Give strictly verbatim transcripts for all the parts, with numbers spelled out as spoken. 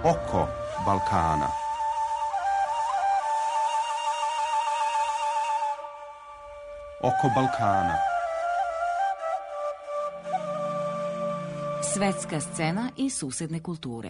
Oko Balkana. Oko Balkana. Svetska scena i susedne kulture.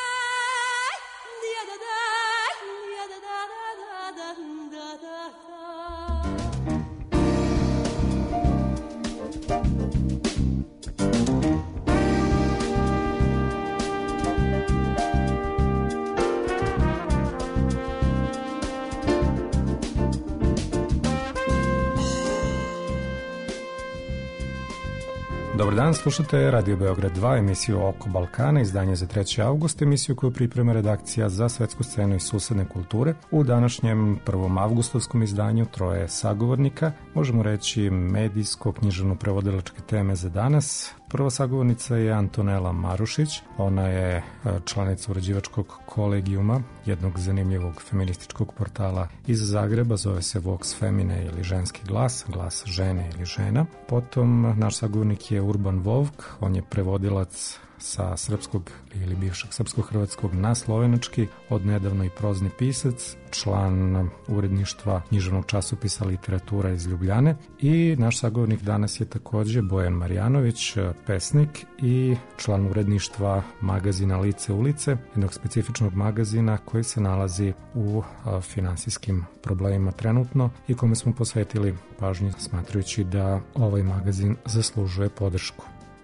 Dobar dan, slušate Radio Beograd dva, emisiju Oko Balkana, izdanje za treći avgust, emisiju koju priprema redakcija za svetsku scenu i susedne kulture. U današnjem prvom avgustovskom izdanju troje sagovornika, možemo reći medijsko-književno-prevodilačke teme za danas. Prva sagovornica je Antonela Marušić, ona je članica uređivačkog kolegijuma, jednog zanimljivog feminističkog portala iz Zagreba, zove se Vox Femine ili ženski glas, glas žene ili žena. Potom naš sagovornik je Urban Vovk, on je prevodilac sa srpskog ili bivšeg srpsko-hrvatskog na slovenački, odnedavno i prozni pisac, član uredništva književnog časopisa Literatura iz Ljubljane. I naš sagovornik danas je takođe Bojan Marjanović, pesnik i član uredništva magazina Lice ulice, jednog specifičnog magazina koji se nalazi u finansijskim problemima trenutno i kome smo posvetili pažnju smatrajući da ovaj magazin zaslužuje podršku.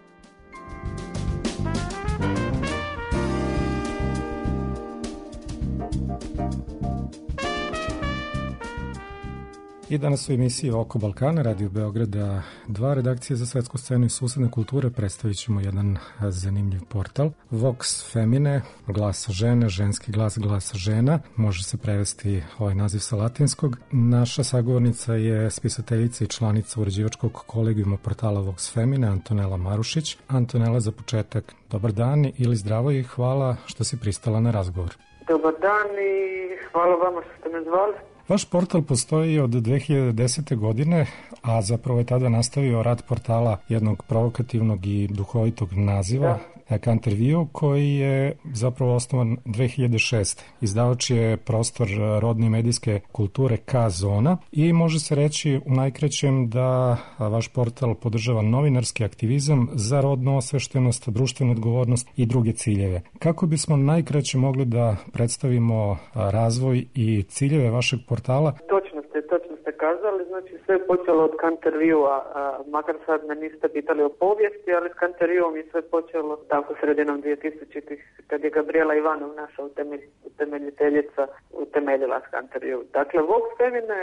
I danas u emisiji Oko Balkana, Radio Beograda dva, redakcije za svetsku scenu i susedne kulture, predstavit ćemo jedan zanimljiv portal. Vox Femine, glas žene, ženski glas, glas žena, može se prevesti ovaj naziv sa latinskog. Naša sagovornica je spisateljica i članica uređivačkog kolegijuma portala Vox Femine, Antonela Marušić. Antonela, za početak, dobar dan ili zdravo i hvala što si pristala na razgovor. Dobar dan i hvala vama što ste me zvali. Vaš portal postoji od dve hiljade desete. godine, a zapravo je tada nastavio rad portala jednog provokativnog i duhovitog naziva, Canterview, koji je zapravo osnovan dve hiljade šeste. Izdavač je Prostor rodne i medijske kulture K-zona i može se reći u najkraćem da vaš portal podržava novinarski aktivizam za rodnu osveštenost, društvenu odgovornost i druge ciljeve. Kako bismo najkraće mogli da predstavimo razvoj i ciljeve vašeg portala? Točno ste, točno ste kazali, znači sve je počelo od Canterviewa, makar sad me niste pitali o povijesti, ali s Canterviewom je sve počelo tako sredinom dvjetisućitih, kad je Gabriela Ivanov, naša utemelj, utemeljiteljica, utemeljila s Canterview. Dakle, Vox Femine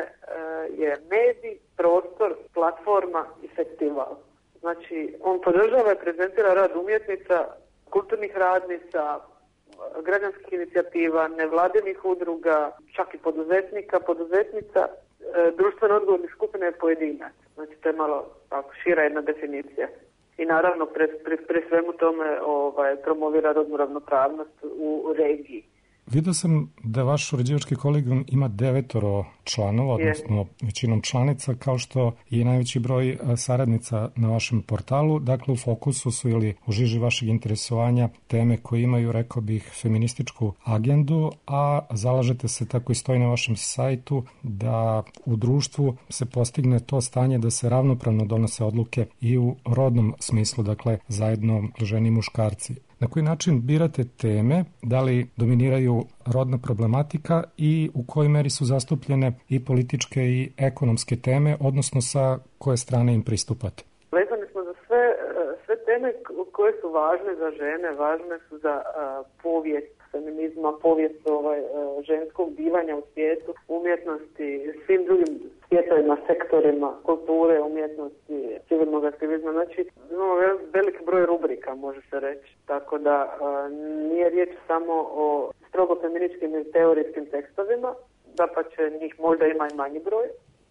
je medij, prostor, platforma i festival. Znači, on podržava i prezentira rad umjetnica, kulturnih radnica, građanskih inicijativa, nevladinih udruga, čak i poduzetnika, poduzetnica, e, društveno odgovornih skupina i pojedinaca. Znači, to je malo tako, šira jedna definicija. I naravno, pre, pre, pre svemu tome ovaj, promovira rodnu ravnopravnost u, u regiji. Vidio sam da vaš uređivački kolegijum ima devetoro članova, odnosno većinom članica, kao što je najveći broj saradnica na vašem portalu. Dakle, u fokusu su ili u žiži vašeg interesovanja teme koje imaju, rekao bih, feminističku agendu, a zalažete se, tako i stoji na vašem sajtu, da u društvu se postigne to stanje da se ravnopravno donose odluke i u rodnom smislu, dakle, zajedno žene i muškarci. Na koji način birate teme, da li dominiraju rodna problematika i u kojoj meri su zastupljene i političke i ekonomske teme, odnosno sa koje strane im pristupate? Vezani smo za sve, sve teme koje su važne za žene, važne su za uh, povijest feminizma, povijest ovaj, uh, ženskog bivanja u svijetu, umjetnosti, svim drugim svijetovima, sektorima, kulture, umjetnosti, civilnog aktivizma. Znači, imamo veliki broj rubrika, može se reći. Tako da uh, nije riječ samo o strogo feminističkim i teorijskim tekstovima, da pa će njih možda ima i manji broj.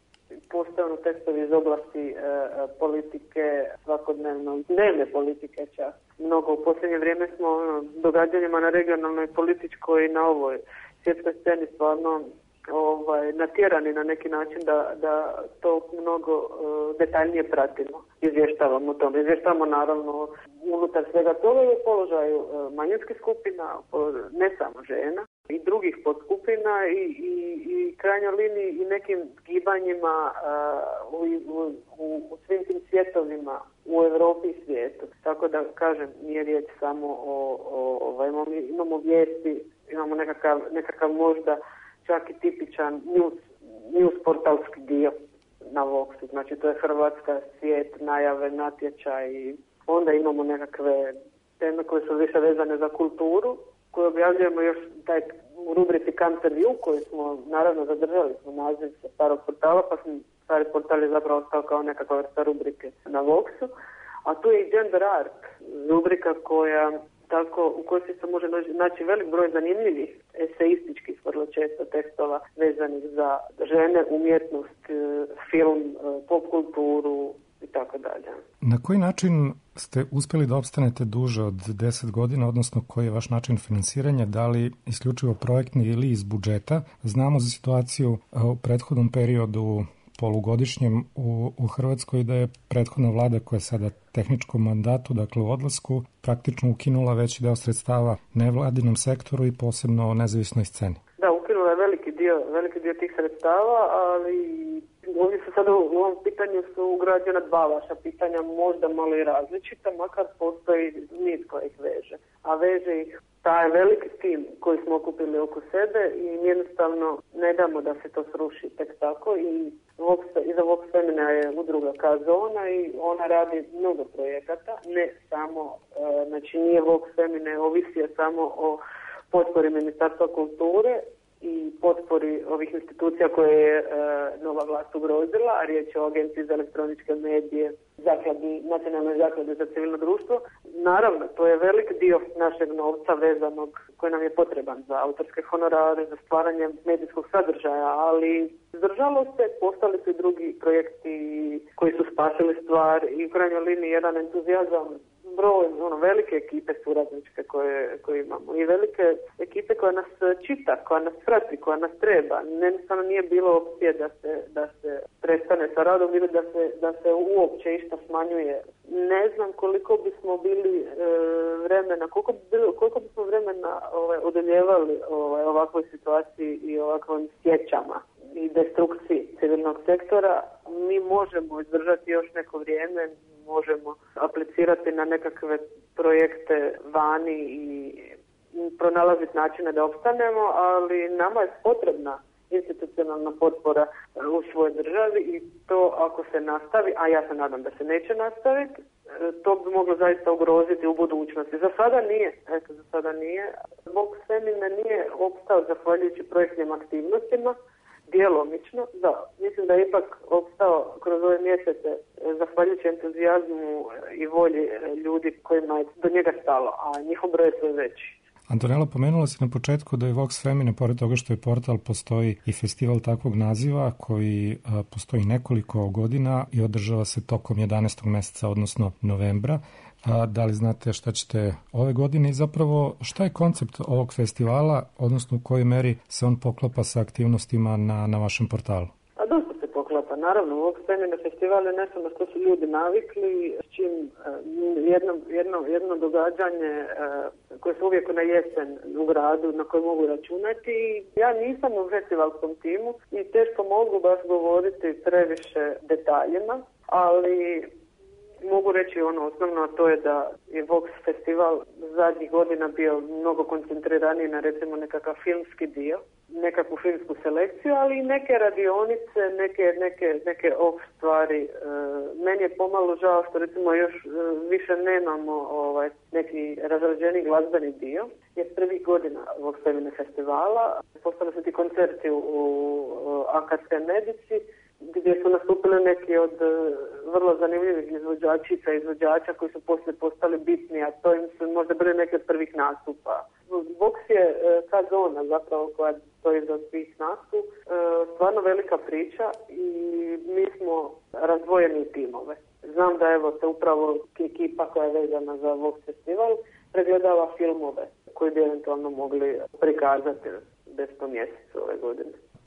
Postoje tekstovi iz oblasti e, politike, svakodnevno, dnevne politike čak. Mnogo u posljednje vrijeme smo ono, događanjima na regionalnoj, političkoj i na ovoj svjetskoj sceni stvarno ovaj, natjerani na neki način da, da to mnogo uh, detaljnije pratimo, izvještavamo o tom. Izvještavamo naravno unutar svega toga i u položaju uh, manjinskih skupina, ne samo žena, i drugih podskupina i, i, i krajnjoj liniji i nekim gibanjima uh, u, u, u, u svim tim svjetovima u Europi i svijetu. Tako da, kažem, nije riječ samo o, o, o imamo, imamo vijesti, imamo nekakav, nekakav možda čak i tipičan news, news portalski dio na Voxu. Znači, to je Hrvatska, svijet, najave, natječaj i onda imamo nekakve teme koje su više vezane za kulturu, koje objavljujemo još taj u rubrici Cancer View, koju smo naravno zadržali smo naziv sa starog portala, pa smo stari portal je zapravo ostao kao nekakva vrsta rubrike na Voxu. A tu je i Gender Art, rubrika koja tako, u kojoj se može naći velik broj zanimljivih eseističkih vrlo često tekstova vezanih za žene, umjetnost, film, pop kulturu i tako dalje. Na koji način ste uspjeli da opstanete duže od deset godina, odnosno koji je vaš način finansiranja, da li isključivo projektni ili iz budžeta? Znamo za situaciju u prethodnom periodu polugodišnjem u, u Hrvatskoj da je prethodna vlada koja je sada tehničkom mandatu, dakle u odlasku, praktično ukinula veći deo sredstava nevladinom sektoru i posebno nezavisnoj sceni. Da, ukinula je veliki dio, veliki dio tih sredstava, ali ovdje su sada u ovom pitanju su ugrađena dva vaša pitanja, možda malo i različita, makar postoji niz koja ih veže. A veže ih taj veliki tim koji smo okupili oko sebe i jednostavno ne damo da se to sruši tek tako. I Vox, iza Vox Femina je udruga K-Zona i ona radi mnogo projekata, ne samo, e, znači nije Vox Femina ovisio samo o potpori Ministarstva kulture i potpori ovih institucija koje je e, nova vlast ugrozila, a riječ je o Agenciji za elektroničke medije, zakladi, Nacionalnoj zakladi za civilno društvo. Naravno, to je velik dio našeg novca vezanog koji nam je potreban za autorske honorare, za stvaranje medijskog sadržaja, ali zdržalo se, postali su i drugi projekti koji su spasili stvar i u krajnjoj liniji jedan entuzijazam, broj, ono, velike ekipe suradničke koje, koje imamo i velike ekipe koja nas čita, koja nas prati, koja nas treba. Jednostavno nije bilo opcije da se, da se prestane sa radom ili da se, da se uopće išta smanjuje. Ne znam koliko bismo bili e, vremena, koliko, bi bilo, koliko bismo vremena ovaj, odeljevali ovaj, ovakvoj situaciji i ovakvim sjećama i destrukciji civilnog sektora. Mi možemo izdržati još neko vrijeme, možemo aplicirati na nekakve projekte vani i pronalaziti načine da opstanemo, ali nama je potrebna institucionalna potpora u svojoj državi i to ako se nastavi, a ja se nadam da se neće nastaviti, to bi moglo zaista ugroziti u budućnosti. Za sada nije, eto, za sada nije. Vox Femina nije opstao zahvaljujući projektnim aktivnostima, djelomično, da. Mislim da je ipak opstao kroz ove mjesece zahvaljujući entuzijazmu i volji ljudi kojima je do njega stalo, a njihov broj je sve veći. Antonela, pomenula si na početku da je Vox Femina, pored toga što je portal, postoji i festival takvog naziva koji a, postoji nekoliko godina i održava se tokom jedanaestog mjeseca, odnosno novembra. A, da li znate šta ćete ove godine i zapravo šta je koncept ovog festivala, odnosno u kojoj meri se on poklapa sa aktivnostima na, na vašem portalu? A dosta se poklapa. Naravno, Vox Femina festival je nešto na što su ljudi navikli, s čim jedno, jedno, jedno događanje koje se uvijek na jesen u gradu na koje mogu računati. Ja nisam u festivalskom timu i teško mogu baš govoriti previše detaljima, ali mogu reći ono osnovno, a to je da je Vox festival zadnjih godina bio mnogo koncentriraniji na recimo nekakav filmski dio, nekakvu filmsku selekciju, ali i neke radionice, neke, neke, neke off stvari. E, meni je pomalo žao što recimo još e, više nemamo ovaj, neki razrađeni glazbeni dio, jer prvih godina Vox Femina festivala postali su ti koncerti u, u Akadskoj medici, gdje su nastupili neki od uh, vrlo zanimljivih izvođačica i izvođača koji su poslije postali bitni, a to im su možda bili neki od prvih nastupa. Vox je uh, ta zona zapravo koja stoji za svih nastup, uh, stvarno velika priča i mi smo razdvojeni timove. Znam da evo se upravo ekipa koja je vezana za Vox festival pregledava filmove koji bi eventualno mogli prikazati desetom mjesecu ove godine.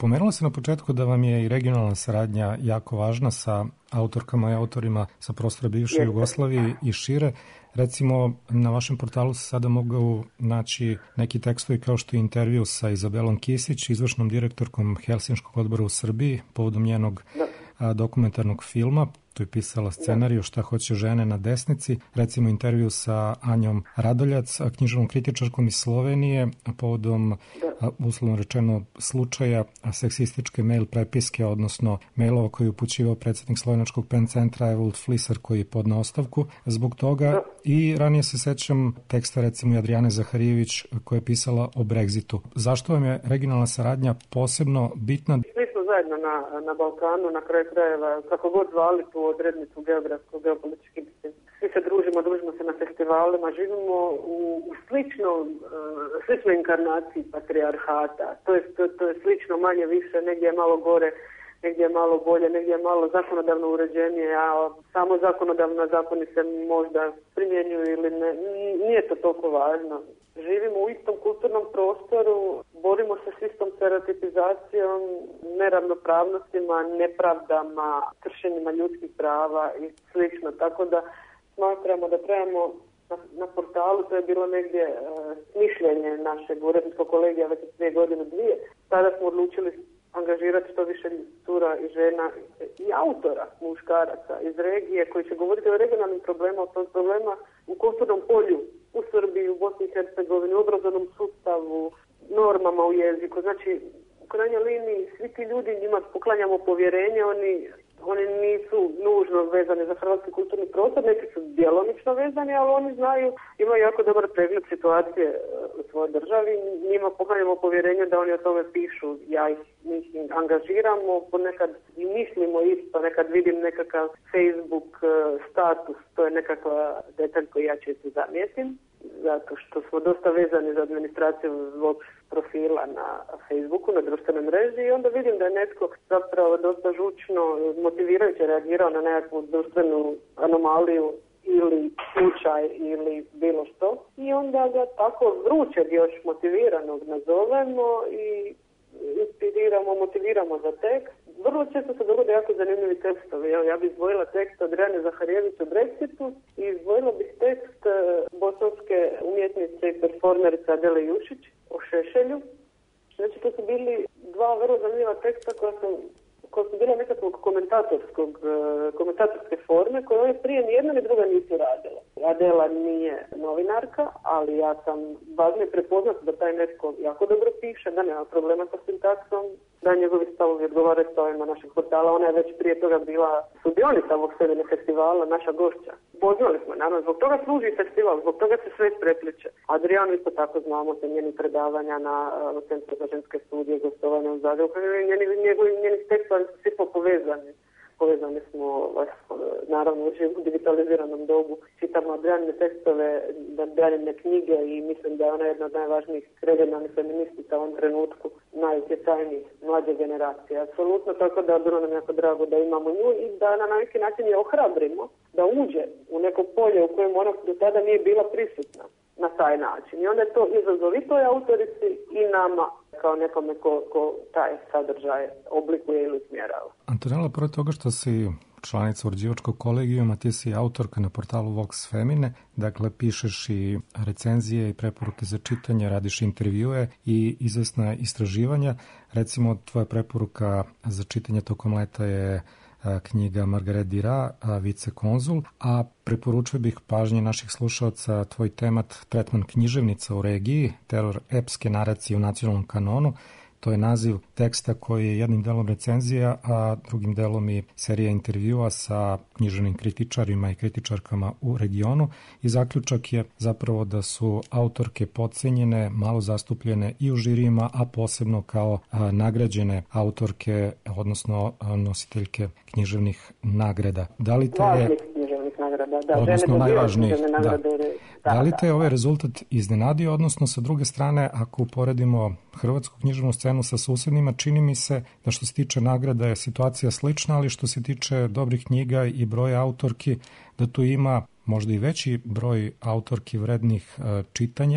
Pomenula se na početku da vam je i regionalna saradnja jako važna sa autorkama i autorima sa prostora bivše Jugoslavije i šire. Recimo, na vašem portalu se sada mogu naći neki tekstovi kao što je intervju sa Izabelom Kisić, izvršnom direktorkom Helsinškog odbora u Srbiji, povodom njenog a, dokumentarnog filma. Tu je pisala scenariju Šta hoće žene na desnici. Recimo intervju sa Anjom Radoljac, književnom kritičarkom iz Slovenije, povodom, a, uslovno rečeno, slučaja seksističke mail prepiske, odnosno mailova koji je upućivao predsjednik Slovenačkog pen centra Evald Flisar, koji je podneo ostavku zbog toga. I ranije se sećam teksta recimo Adrijane Zaharijević koja je pisala o Brexitu. Zašto vam je regionalna saradnja posebno bitna? Svi smo zajedno na, na Balkanu, na kraju krajeva, kako god zvali tu odrednicu geografsko, geopolitički, svi se družimo, družimo se na festivalima, živimo u, u sličnom, uh, sličnoj inkarnaciji patrijarhata. To je, to, to je slično manje više, negdje je malo gore, negdje je malo bolje, negdje je malo zakonodavno uređenije, a samo zakonodavno zakoni se možda primjenjuju ili ne. Nije to toliko važno. Živimo u istom kulturnom prostoru, borimo se s istom stereotipizacijom, neravnopravnostima, nepravdama, kršenjima ljudskih prava i slično. Tako da smatramo da trebamo na, na portalu, to je bilo negdje e, mišljenje našeg uredničkog kolegija već dvije godine, dvije. Tada smo odlučili angažirati što više cura i žena i autora, muškaraca iz regije koji će govoriti o regionalnim problemima, o problema u kulturnom polju, u Srbiji, u Bosni i Hercegovini, u obrazovnom sustavu, normama u jeziku. Znači, u krajnjoj liniji, svi ti ljudi njima poklanjamo povjerenje, oni, oni nisu nužno vezani za hrvatski kulturni prostor, neki su djelomično vezani, ali oni znaju, imaju jako dobar pregled situacije u svojoj državi, njima poklanjamo povjerenje da oni o tome pišu, ja ih, ih angažiramo, ponekad i mislimo isto, nekad vidim nekakav Facebook status, to je nekakva detalj koji ja često zamijetim, zato što smo dosta vezani za administraciju zbog profila na Facebooku, na društvenoj mreži i onda vidim da je netko zapravo dosta žučno, motivirajuće reagirao na nekakvu društvenu anomaliju ili slučaj ili bilo što i onda ga tako vrućeg još motiviranog nazovemo i inspiriramo, motiviramo za tekst. Vrlo često se dogode jako zanimljivi tekstovi. Evo, ja bih izdvojila tekst od Adrijane Zaharijević o Brexitu i izdvojila bih tekst bosanske umjetnice i performerice Adele Jušić o Šešelju. Znači, to su bili dva vrlo zanimljiva teksta koja su, koja su bila nekakvog komentatorskog, komentatorske forme koje ove prije nijedna ni druga nisu radila. Adela nije novinarka, ali ja sam važno prepoznat da taj netko jako dobro piše, da nema problema sa sintaksom, da njegovi stavovi odgovaraju stavima našeg portala. Ona je već prije toga bila sudionica ovog sedmog festivala, naša gošća. Poznali smo, naravno, zbog toga služi festival, zbog toga se sve isprepliče. Adrijanu isto tako znamo se njeni predavanja na uh, Centru za ženske studije, gostovanja u Zagrebu, njeni, njegovi, njeni tekstovi su svi povezani. Povezani smo, naravno, u digitaliziranom dobu. Čitamo Adrijanine tekstove, Adrijanine knjige i mislim da je ona jedna od najvažnijih regionalnih feministica u ovom trenutku, najutjecajnijih mlađe generacije. Apsolutno, tako da bilo nam jako drago da imamo nju i da na neki način je ohrabrimo da uđe u neko polje u kojem ona do tada nije bila prisutna na taj način. I onda je to izazov i toj autorici i nama kao nekome ko, ko taj sadržaj oblikuje ili smjerava. Antonella, pored toga što si članica uređivačkog kolegijuma, ti si autorka na portalu Vox Femine, dakle pišeš i recenzije i preporuke za čitanje, radiš intervjue i izvesna istraživanja. Recimo, tvoja preporuka za čitanje tokom leta je knjiga Margaret Dira, Vicekonzul, a preporučio bih pažnje naših slušalaca tvoj temat Tretman književnica u regiji, teror epske naracije u nacionalnom kanonu. To je naziv teksta koji je jednim delom recenzija, a drugim delom i serija intervjua sa književnim kritičarima i kritičarkama u regionu. I zaključak je zapravo da su autorke podcenjene, malo zastupljene i u žirijima, a posebno kao a, nagrađene autorke, odnosno a, nositeljke književnih nagrada. Da li te je... Nagrada, da, odnosno najvažnijih. Da. Da, da li te da, ovaj rezultat iznenadio, odnosno sa druge strane, ako uporedimo hrvatsku književnu scenu sa susednima, čini mi se da što se tiče nagrada je situacija slična, ali što se tiče dobrih knjiga i broja autorki, da tu ima možda i veći broj autorki vrednih uh, čitanja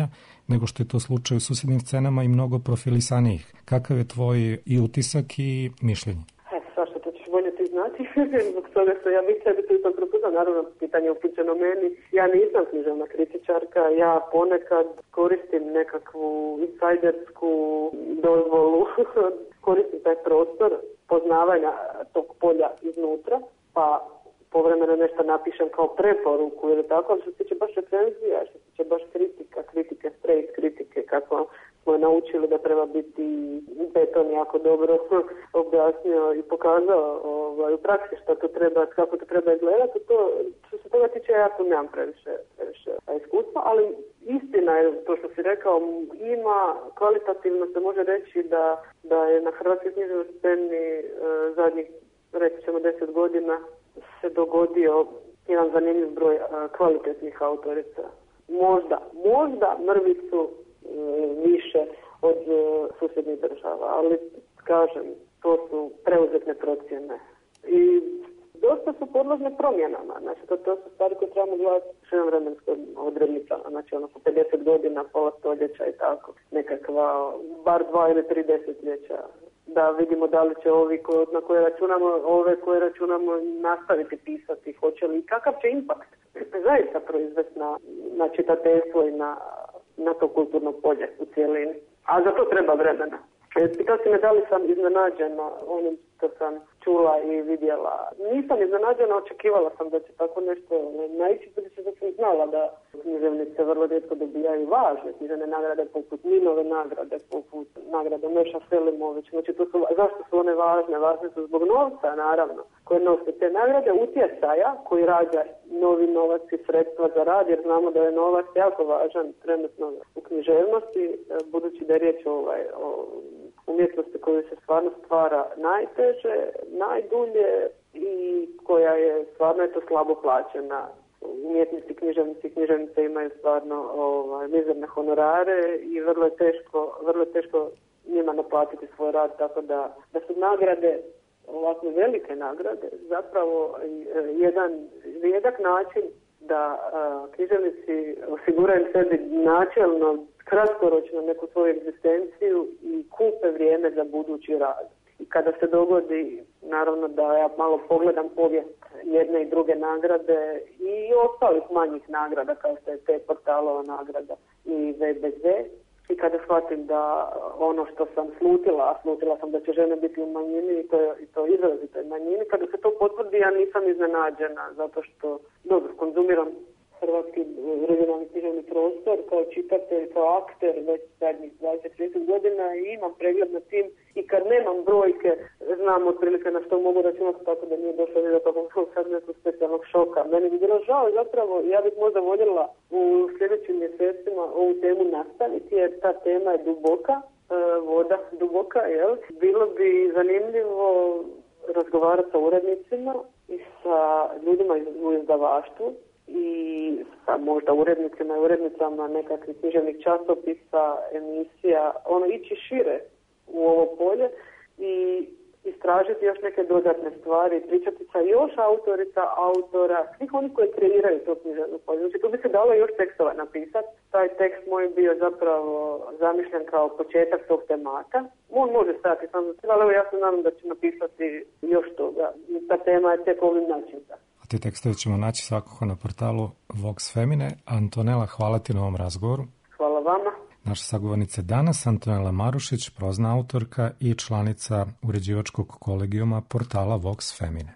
nego što je to slučaj u susednim scenama i mnogo profilisanijih. Kakav je tvoj i utisak i mišljenje? E, svašta, to ćeš bolje ti znati, zbog toga što ja bih sebi tu sam propustila, naravno, pitanje upućeno meni. Ja nisam književna kritičarka, ja ponekad koristim nekakvu insajdersku dozvolu, koristim taj prostor poznavanja tog polja iznutra, pa povremeno nešto napišem kao preporuku ili tako, ali što se tiče baš recenzija, što se tiče baš kritika, kritike, straight kritike, kako smo je naučili da treba biti beton jako dobro objasnio i pokazao ovaj, u praksi što to treba, kako to treba izgledati, to, što se toga tiče, ja tu nemam previše, previše iskustva, ali istina je to što si rekao, ima, kvalitativno se može reći da, da je na hrvatskoj književnoj sceni e, zadnjih, reći ćemo, deset godina se dogodio jedan zanimljiv broj a, kvalitetnih autorica. Možda, možda mrvicu e, više od e, susjednih država, ali kažem, to su preuzetne procjene. I dosta su podložne promjenama. Znači, to, to su stvari koje trebamo gledati širom vremenskom odrednicama. Znači, ono po pedeset godina, pola stoljeća i tako. Nekakva, bar dva ili tri desetljeća. Da vidimo da li će ovi ko, na koje računamo, ove koje računamo nastaviti pisati, hoće li i kakav će impakt zaista proizvesti na, na čitateljstvo i na, na to kulturno polje u cijelini. A za to treba vremena. Pitao si me da li sam iznenađena onim što sam čula i vidjela. Nisam iznenađena, očekivala sam da će tako nešto naići, budući da sam znala da književnice vrlo rijetko dobijaju važne književne nagrade, poput Ninove nagrade, poput nagrade Meša Selimović. Znači, to su, zašto su one važne? Važne su zbog novca, naravno, koje nose te nagrade, utjecaja koji rađa novi novac i sredstva za rad, jer znamo da je novac jako važan trenutno u književnosti, budući da je riječ ovaj, o umjetnosti koju se stvarno stvara najteže, najdulje i koja je stvarno eto slabo plaćena. Umjetnici, književnici i književnice imaju stvarno ovaj, mizerne honorare i vrlo je teško, vrlo je teško njima naplatiti svoj rad, tako da, da su nagrade, ovakve velike nagrade, zapravo jedan rijedak način da a, književnici osiguraju sebi načelno kratkoročno neku svoju egzistenciju i kupe vrijeme za budući rad. I kada se dogodi, naravno da ja malo pogledam povijest jedne i druge nagrade i ostalih manjih nagrada kao što je te Portalova nagrada i V B Z, i kada shvatim da ono što sam slutila, a slutila sam da će žene biti u manjini i to, i to izrazitoj manjini, kada se to potvrdi ja nisam iznenađena zato što dobro konzumiram hrvatski regionalni književni prostor kao čitatelj, kao akter već zadnjih dvadeset do trideset godina i imam pregled na tim i kad nemam brojke znam otprilike na što mogu računati, tako da nije došlo do toga sad nekog specijalnog šoka. Meni bi bilo žao zapravo, ja bih možda voljela u sljedećim mjesecima ovu temu nastaviti jer ta tema je duboka, voda duboka, jel? Bilo bi zanimljivo razgovarati sa urednicima i sa ljudima u izdavaštvu i sa možda urednicima i urednicama nekakvih književnih časopisa, emisija, ono ići šire u ovo polje i istražiti još neke dodatne stvari, pričati sa još autorica, autora, svih oni koji kreiraju to književno polje. Znači, tu bi se dalo još tekstova napisati. Taj tekst moj bio zapravo zamišljen kao početak tog temata. On može stati sam za ali evo ja se nadam da ću napisati još toga. Ta tema je tek ovim načinca. A te tekstove ćemo naći svakako na portalu Vox Femine. Antonela, hvala ti na ovom razgovoru. Hvala vama. Naša sagovornica danas, Antonela Marušić, prozna autorka i članica uređivačkog kolegijuma portala Vox Femine.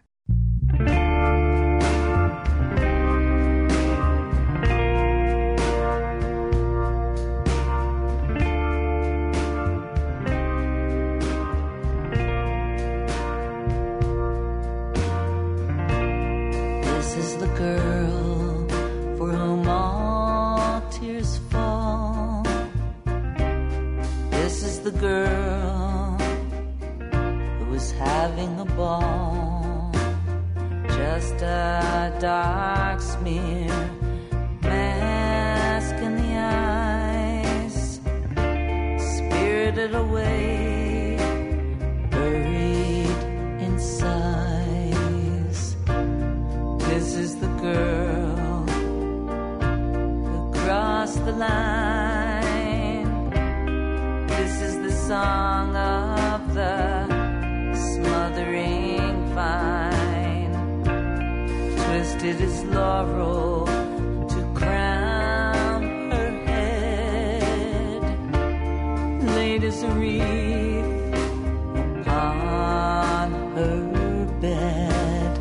The girl who was having a ball, just a dark smear, mask in the eyes, spirited away, buried in sighs. This is the girl who crossed the line This is the song of the smothering vine, twisted as laurel to crown her head, laid as a wreath upon her bed.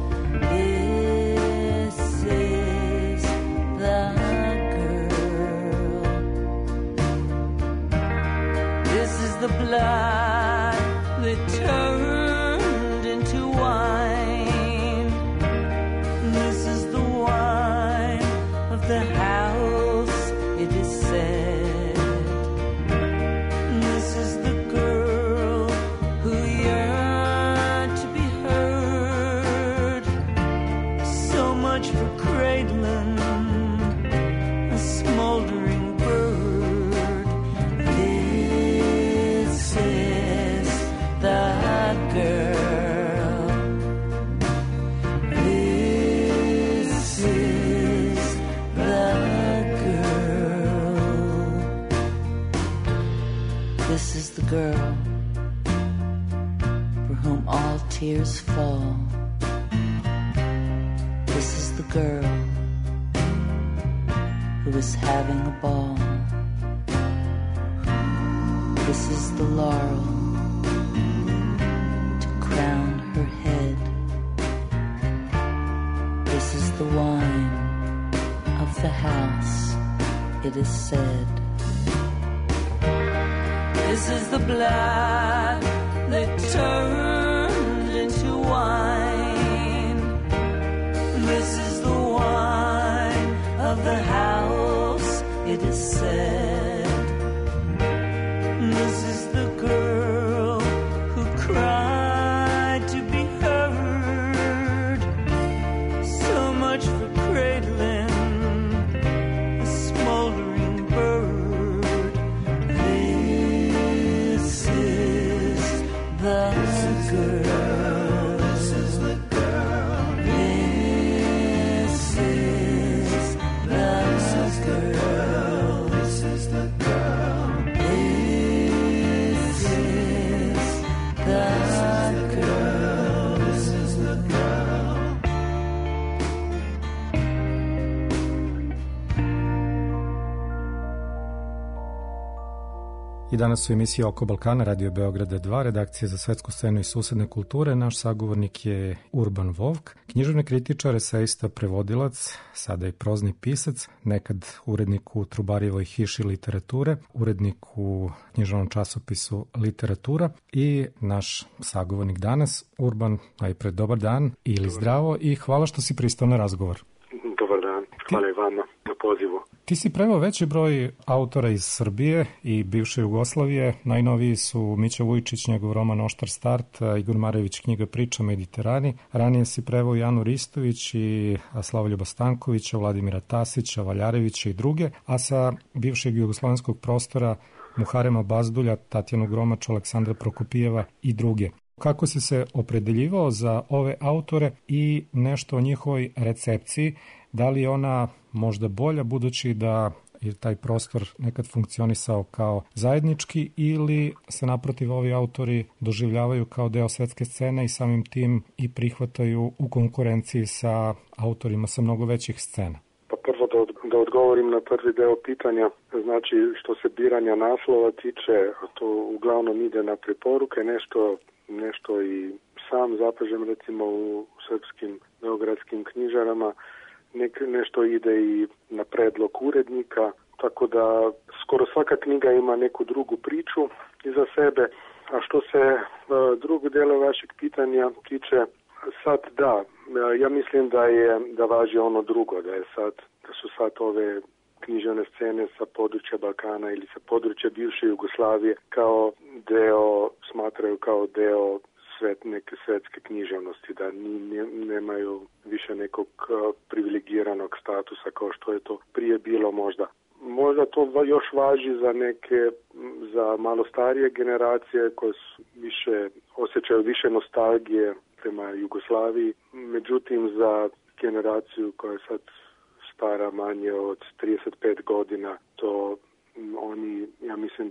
This is the girl. This is the blood that turned into wine. This is the wine of the house, it is said. This is the girl who yearned to be heard. So much for cradling a smoldering bird. This is the girl. This is the girl. This is the girl for whom all tears fall. This is the girl who is having a ball. This is the laurel to crown her head. This is the wine of the house, it is said. This is the blood that turned into wine. This is the wine of the house, it is said. This is the girl who cried to be heard. So much for cradling a smoldering bird. This is the girl. This is the girl. This is the girl. This is the girl. This is the girl. This is the girl. I danas u emisiji Oko Balkana, Radio Beograda dva, redakcija za svetsku scenu i susedne kulture. Naš sagovornik je Urban Vovk, književni kritičar, esejista, prevodilac, sada i prozni pisac, nekad urednik u Trubarijevoj hiši literature, urednik u književnom časopisu Literatura i naš sagovornik danas. Urban, najpred dobar dan ili zdravo i hvala što si pristao na razgovor. Dobar dan, hvala i vama na pozivu. Ti si preveo veći broj autora iz Srbije i bivše Jugoslavije. Najnoviji su Mića Vujčić, njegov roman Oštar start, Igor Marević, knjiga Priča Mediterani. Ranije si preveo Janu Ristović i Slavoljuba Stankovića, Vladimira Tasića, Valjarevića i druge, a sa bivšeg jugoslovenskog prostora Muharema Bazdulja, Tatjanu Gromač, Aleksandra Prokopijeva i druge. Kako si se opredeljivao za ove autore i nešto o njihovoj recepciji? Da li je ona možda bolja, budući da je taj prostor nekad funkcionisao kao zajednički, ili se naprotiv ovi autori doživljavaju kao deo svetske scene i samim tim i prihvataju u konkurenciji sa autorima sa mnogo većih scena? Pa prvo da, od, da odgovorim na prvi deo pitanja, znači što se biranja naslova tiče, to uglavnom ide na preporuke, nešto, nešto i sam zapažem recimo u srpskim beogradskim knjižarama, Nek, nešto ide i na predlog urednika, tako da skoro svaka knjiga ima neku drugu priču iza sebe. A što se uh, drugog dela vašeg pitanja tiče, sad da, uh, ja mislim da je da važi ono drugo, da je sad, da su sad ove književne scene sa područja Balkana ili sa područja bivše Jugoslavije kao deo, smatraju kao deo svet, neke svetske književnosti, da ni, nemaju više nekog uh, privilegiranog statusa kao što je to prije bilo možda. Možda to još važi za neke, za malo starije generacije koje su više, osjećaju više nostalgije prema Jugoslaviji. Međutim, za generaciju koja je sad stara manje od trideset pet godina, to oni, ja mislim da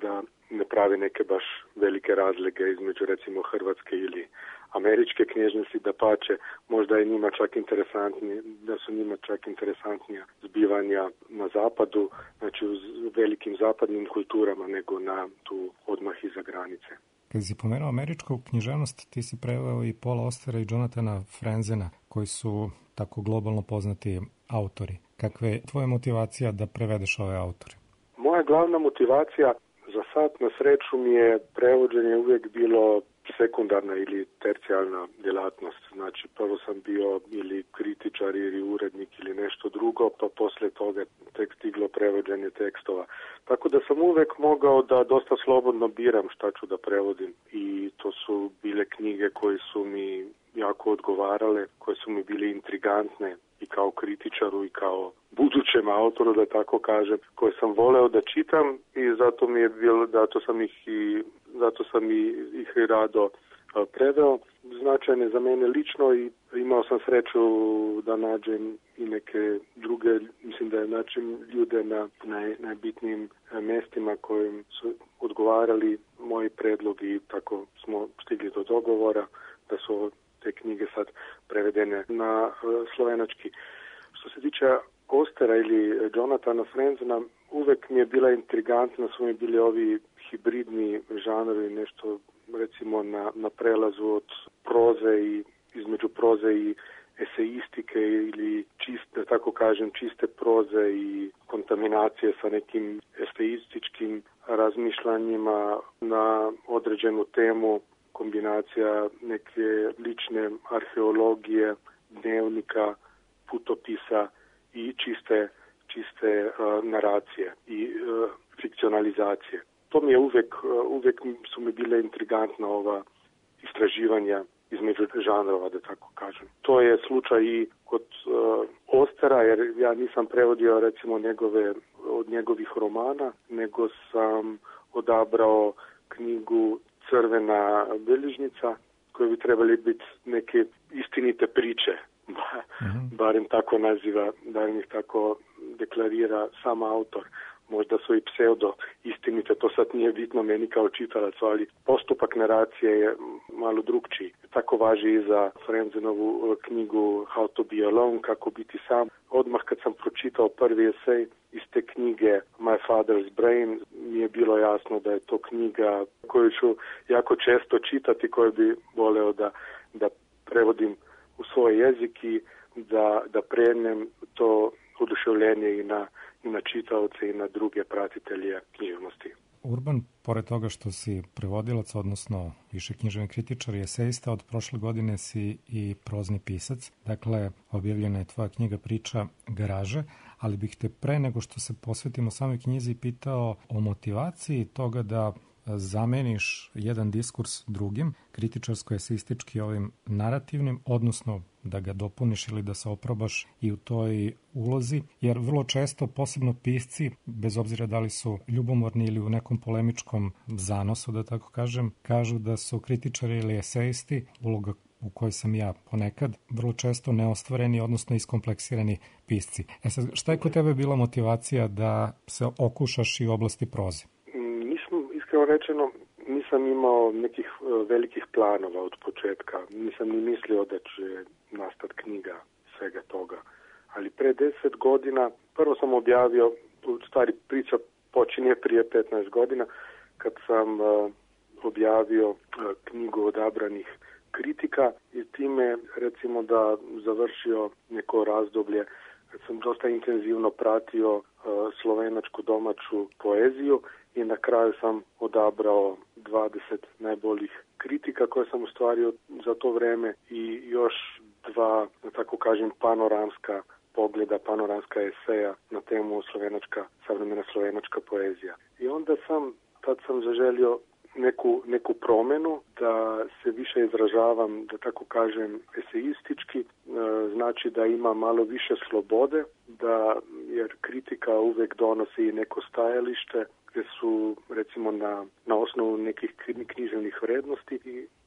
ne pravi neke baš velike razlike između recimo hrvatske ili američke književnosti, da pače, možda je njima čak interesantnije, da su njima čak interesantnija zbivanja na zapadu, znači u velikim zapadnim kulturama nego na tu odmah iza granice. Kad si pomenuo američku književnost, ti si preveo i Paula Austera i Jonathana Frenzena, koji su tako globalno poznati autori. Kakva je tvoja motivacija da prevedeš ove autore? Moja glavna motivacija za sad na sreću mi je prevođenje uvijek bilo sekundarna ili tercijalna djelatnost. Znači prvo sam bio ili kritičar ili urednik ili nešto drugo, pa poslije toga tek stiglo prevođenje tekstova. Tako da sam uvijek mogao da dosta slobodno biram šta ću da prevodim i to su bile knjige koje su mi jako odgovarale, koje su mi bile intrigantne i kao kritičaru i kao budućem autoru, da tako kažem, koje sam voleo da čitam i zato mi je bilo, zato sam ih i zato sam i, ih i rado preveo. Značajne za mene lično i imao sam sreću da nađem i neke druge, mislim da je način ljude na naj, najbitnijim mjestima kojim su odgovarali moji predlogi i tako smo stigli do dogovora da su te knjige sad prevedene na slovenački. Što se tiče Austera ili Jonathana Frenzena, uvek mi je bila intrigantna, su mi bili ovi hibridni žanrovi, nešto recimo na, na prelazu od proze i između proze i eseistike ili čiste, tako kažem, čiste proze i kontaminacije sa nekim eseističkim razmišljanjima na određenu temu, kombinacija neke lične arheologije, dnevnika, putopisa i čiste, čiste uh, naracije i uh, fikcionalizacije. To mi je uvijek, uh, uvijek su mi bile intrigantna ova istraživanja između žanrova, da tako kažem. To je slučaj i kod uh, Austera, jer ja nisam prevodio recimo njegove, od njegovih romana, nego sam odabrao knjigu Crvena bilježnica, koje bi trebali biti neke istinite priče, mm-hmm. barem tako naziva, barem ih tako deklarira sam autor. Možda su i pseudo istinite, to sad nije bitno meni kao čitalac, ali postupak naracije je malo drugčiji. Tako važi i za Frenzenovu knjigu How to be alone, kako biti sam. Odmah kad sam pročitao prvi esej iz te knjige My Father's Brain, mi je bilo jasno da je to knjiga koju ću jako često čitati, koju bi voleo da, da prevodim u svoj jezik i da, da prenem to oduševljenje i na, i na čitaoce i na druge pratitelje književnosti. Urban, pored toga što si prevodilac, odnosno više književni kritičar i esejista, od prošle godine si i prozni pisac. Dakle, objavljena je tvoja knjiga Priča garaže, ali bih te pre nego što se posvetimo samoj knjizi pitao o motivaciji toga da zameniš jedan diskurs drugim, kritičarsko-eseistički ovim narativnim, odnosno da ga dopuniš ili da se oprobaš i u toj ulozi, jer vrlo često, posebno pisci, bez obzira da li su ljubomorni ili u nekom polemičkom zanosu, da tako kažem, kažu da su kritičari ili esejisti, uloga u kojoj sam ja ponekad, vrlo često neostvareni, odnosno iskompleksirani pisci. E sad, šta je kod tebe bila motivacija da se okušaš i u oblasti proze? Iskreno rečeno, nisam imao nekih velikih planova od početka. Nisam ni mislio da će nastati knjiga svega toga. Ali pre deset godina, prvo sam objavio, u stvari priča počinje prije petnaest godina, kad sam uh, objavio uh, knjigu odabranih kritika i time recimo da završio neko razdoblje kad sam dosta intenzivno pratio uh, slovenačku domaću poeziju i na kraju sam odabrao dvadeset najboljih kritika koje sam ostvario za to vreme i još dva, da tako kažem, panoramska pogleda, panoramska eseja na temu slovenačka, savremena slovenačka poezija. I onda sam, tad sam zaželio neku, neku promjenu, da se više izražavam, da tako kažem, eseistički, e, znači da ima malo više slobode, da, jer kritika uvijek donosi neko stajalište, gdje su recimo na, na osnovu nekih književnih vrednosti i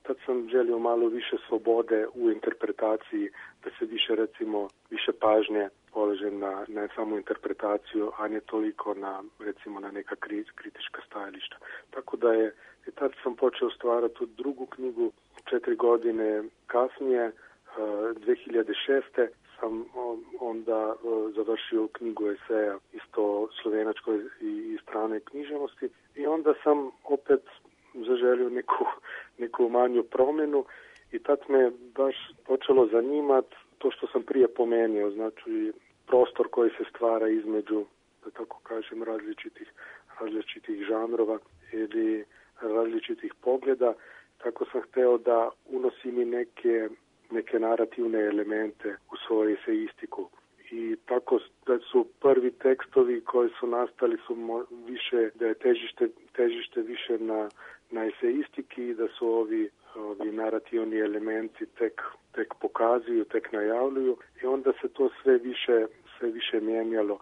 tad sam želio malo više slobode u interpretaciji, da se više, recimo, više pažnje položim na ne samo interpretaciju, a ne toliko na, recimo, na neka kritička stajališta. Tako da je, i tad sam počeo stvarati tu drugu knjigu, četiri godine kasnije, dvije hiljade šeste sam onda završio knjigu eseja isto slovenačkoj i stranoj književnosti i onda sam opet zaželio neku, neku manju promjenu i tad me baš počelo zanimati to što sam prije pomenio, znači prostor koji se stvara između, da tako kažem, različitih, različitih žanrova ili različitih pogleda. Tako sam htio da unosim i neke, neke narativne elemente u svoju eseistiku. I tako da su prvi tekstovi koji su nastali su više, da je težište, težište više na, na eseistiki i da su ovi, ovi narativni elementi tek, tek pokazuju, tek najavljuju i onda se to sve više, sve više mijenjalo.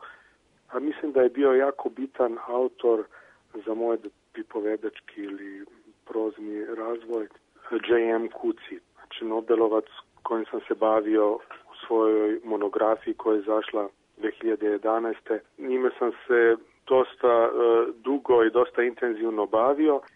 A mislim da je bio jako bitan autor za moj pripovedački ili prozni razvoj J M Coetzee, znači Nobelovac kojim sam se bavio u svojoj monografiji koja je zašla dvije hiljade jedanaeste. Njime sam se dosta uh, dugo i dosta intenzivno bavio. Uh,